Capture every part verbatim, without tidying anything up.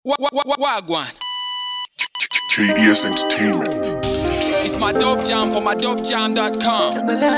Wagwan. K D S Entertainment. It's my dope jam for my dope jam dot com.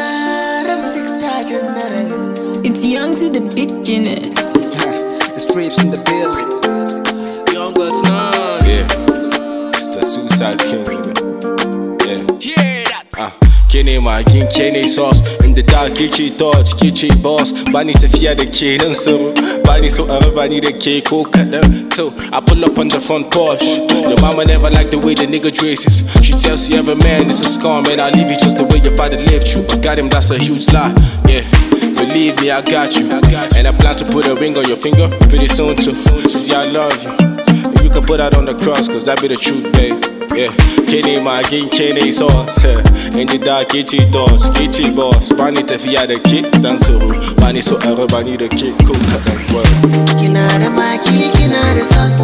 It's young to the beginners. It's Trips in the building. Young Guts nine. Yeah, it's the Suicide King. Yeah. Hear that? Ah, Kenny magin Kenny sauce. In the dark, kitchen thoughts, kitchen boss. Bani tafiya da ke nan sirru. Bani so a raba ni da ke ko kaɗan. So I pull up on the front porch. Your mama never liked the way the nigga dresses. She tells you every man is a scum, and I leave you just the way your father left you. But got him, that's a huge lie. Yeah. Believe me, I got you. And I plan to put a ring on your finger pretty soon too. See, I love you. And you can put that on the cross, cause that be the truth, babe. Yeah, Kenny magin Kenny sauce. In the dark, kitchen thoughts, kitchen boss. Bani tafiya da ke dan suru. Bani so a raba ni da ke ko kaɗan word. Kina da maki, kina da sauce.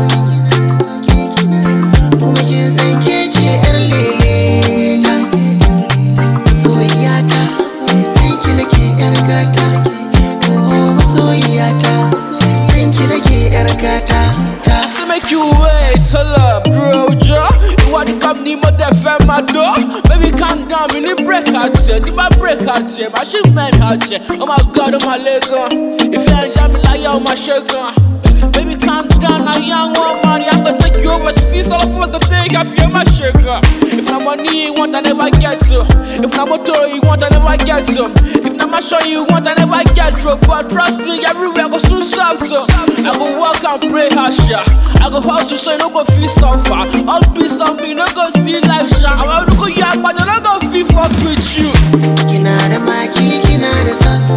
Kuma kin san ke ce yar lele ta. Masoyiyata, san ki nake yar gata. Oh masoyiyata, san ki nake yar gata. I say make you wait, hold up, bro, Joe. You want to come near my death and my door? Baby, calm down, we need break out here. If I break out here, my shit man out here. Oh my God, oh my leg on. If you enjoy me like yo, my shit gone. Baby, calm down, now young one money. I'm gonna take you overseas, all of us the thing up here, my shit gone. If no money you want, I never get to. If no motor you want, I never get to. If no my show you want, I never get to. But trust me, everywhere go soon soft so. I go walk and pray hard shot. I go hustle so you no go feel suffer. I'll be something, no go see life shine. I will go yak, but you no go feel fuck with you. Kina da maki, kina da sauce.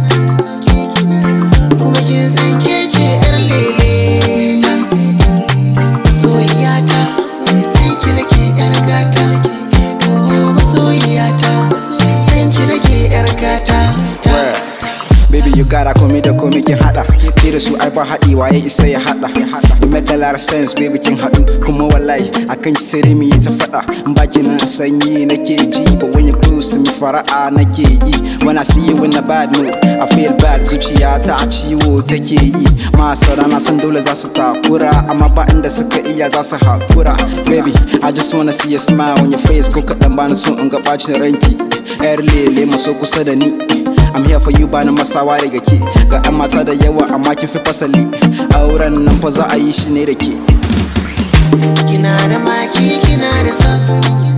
Kuma kin san ke ce yar lele ta. Masoyiyata, san ki nake yar gata. Oh masoyiyata, san ki nake yar gata. Baby, you gotta call me da komi kin hada. Ke da su ai ba haɗi waye isa ya hada. You make a lot of sense, baby kin haɗu. Kuma wallahi akan ki sai mu yi ta faɗa. In baki nan sanyi nake ji, but when you close to me fara'a nake yi. When I see you in a bad mood, I feel bad. Zuciya ta ciwo take yi. Masara na san dole za su takura, amma ba inda suka iya za su hakura. Baby, I just wanna see a smile on your face. Ko kaɗan bani so in ga bacin ranki. Yar lele maso kusa da ni. I'm here for you, bana masawa daga ke. Ga 'yan mata da yawa amma kin fi fasali. Auren nan fa za a yi shi ne da ke. Kina da maki, kina da sauce.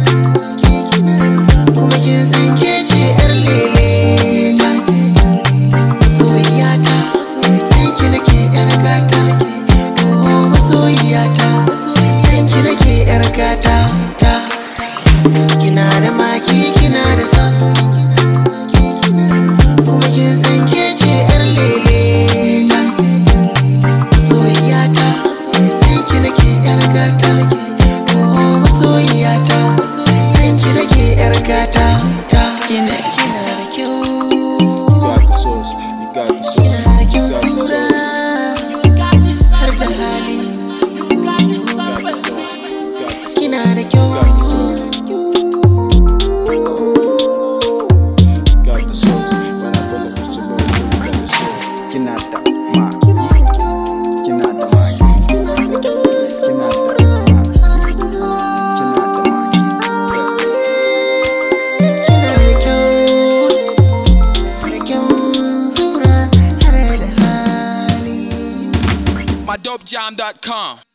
Kuma kin san ke ce yar lele ta. Masoyiyata, san ki nake yar gata. Oh masoyiyata, san ki nake yar gata. Kina da maki, kina da sauce. Kuma kin san ke ce yar lele ta. Masoyiyata, san ki nake yar gata. Oh masoyiyata, san ki nake yar gata. Kina da kyau, You got the sauce, you got the sauce, kina da you kyau got the sura. sauce. Har da hali, kina da Got kyau. the sauce. Got the sauce. When I pull up, it's a road, you got the sauce. Kina da maki, kina da maki, kina da maki, kina da maki. Kina da kyau, da kyau sura. Har da hali. my dope jam dot com.